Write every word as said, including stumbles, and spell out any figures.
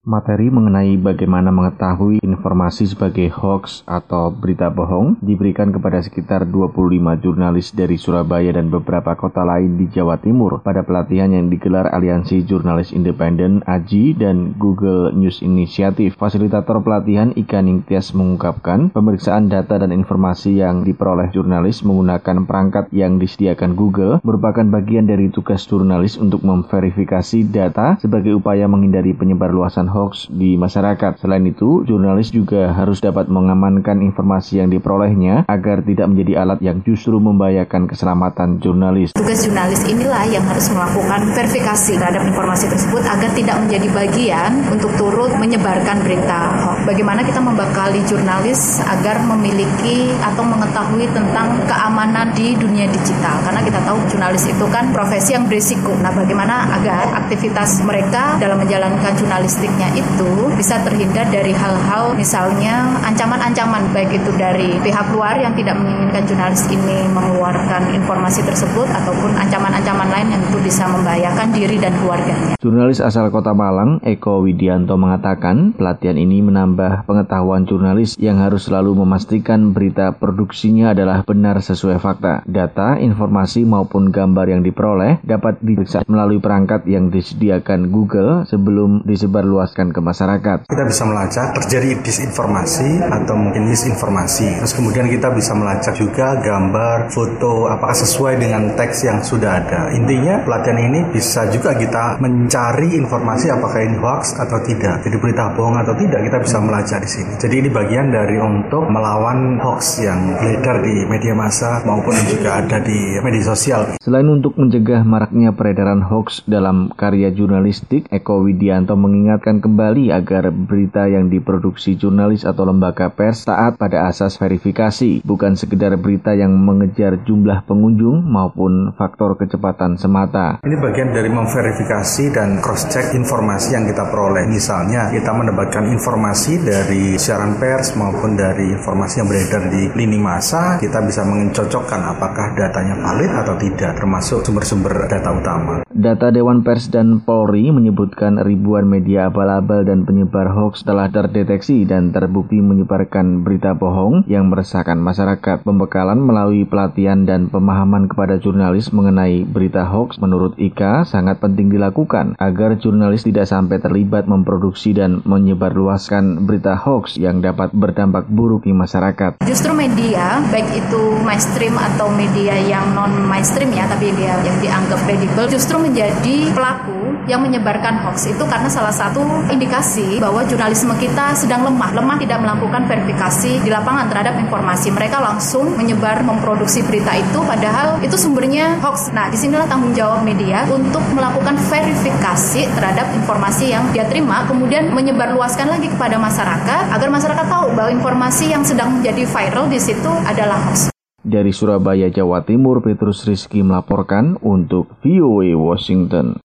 Materi mengenai bagaimana mengetahui informasi sebagai hoax atau berita bohong diberikan kepada sekitar dua puluh lima jurnalis dari Surabaya dan beberapa kota lain di Jawa Timur pada pelatihan yang digelar Aliansi Jurnalis Independen A J I dan Google News Initiative. Fasilitator pelatihan Ika Ningtyas mengungkapkan pemeriksaan data dan informasi yang diperoleh jurnalis menggunakan perangkat yang disediakan Google merupakan bagian dari tugas jurnalis untuk memverifikasi data sebagai upaya menghindari penyebarluasan hoax di masyarakat. Selain itu, jurnalis juga harus dapat mengamankan informasi yang diperolehnya agar tidak menjadi alat yang justru membahayakan keselamatan jurnalis. Tugas jurnalis inilah yang harus melakukan verifikasi terhadap informasi tersebut agar tidak menjadi bagian untuk turut menyebarkan berita hoax. Bagaimana kita membekali jurnalis agar memiliki atau mengetahui tentang keamanan di dunia digital, karena kita tahu jurnalis itu kan profesi yang berisiko. Nah, bagaimana agar aktivitas mereka dalam menjalankan jurnalistiknya itu bisa terhindar dari hal-hal misalnya ancaman-ancaman baik itu dari pihak luar yang tidak menginginkan jurnalis ini mengeluarkan informasi tersebut ataupun ancaman-ancaman lain yang itu bisa membahayakan diri dan keluarganya. Jurnalis asal Kota Malang, Eko Widianto mengatakan pelatihan ini menambah pengetahuan jurnalis yang harus selalu memastikan berita produksinya adalah benar sesuai fakta. Data, informasi maupun gambar yang diperoleh dapat diperiksa melalui perangkat yang disediakan Google sebelum disebarluaskan ke masyarakat. Kita bisa melacak terjadi disinformasi atau mungkin misinformasi. Terus kemudian kita bisa melacak juga gambar, foto, apakah sesuai dengan teks yang sudah ada. Intinya pelatihan ini bisa juga kita mencari informasi apakah ini hoax atau tidak. Jadi berita bohong atau tidak kita bisa melacak di sini. Jadi ini bagian dari untuk melawan hoax yang beredar di media massa maupun juga ada di media sosial. Selain untuk mencegah maraknya peredaran hoax dalam karya jurnalistik, Eko Widianto mengingatkan kembali agar berita yang diproduksi jurnalis atau lembaga pers taat pada asas verifikasi, bukan sekedar berita yang mengejar jumlah pengunjung maupun faktor kecepatan semata. Ini bagian dari memverifikasi dan cross-check informasi yang kita peroleh. Misalnya, kita mendapatkan informasi dari siaran pers maupun dari informasi yang beredar di lini massa, kita bisa mencocokkan apakah datanya valid atau tidak, termasuk sumber-sumber data utama. Data Dewan Pers dan Polri menyebutkan ribuan media abal-abal dan penyebar hoax telah terdeteksi dan terbukti menyebarkan berita bohong yang meresahkan masyarakat. Pembekalan melalui pelatihan dan pemahaman kepada jurnalis mengenai berita hoax menurut Ika sangat penting dilakukan agar jurnalis tidak sampai terlibat memproduksi dan menyebarluaskan berita hoax yang dapat berdampak buruk di masyarakat. Justru media, baik itu mainstream atau media yang non-mainstream ya, tapi dia yang dianggap kredibel, justru menjadi pelaku yang menyebarkan hoax itu karena salah satu indikasi bahwa jurnalisme kita sedang lemah. Lemah tidak melakukan verifikasi di lapangan terhadap informasi. Mereka langsung menyebar, memproduksi berita itu padahal itu sumbernya hoax. Nah, disinilah tanggung jawab media untuk melakukan verifikasi terhadap informasi yang dia terima, kemudian menyebarluaskan lagi kepada masyarakat agar masyarakat tahu bahwa informasi yang sedang menjadi viral di situ adalah hoax. Dari Surabaya, Jawa Timur, Petrus Rizky melaporkan untuk V O A Washington.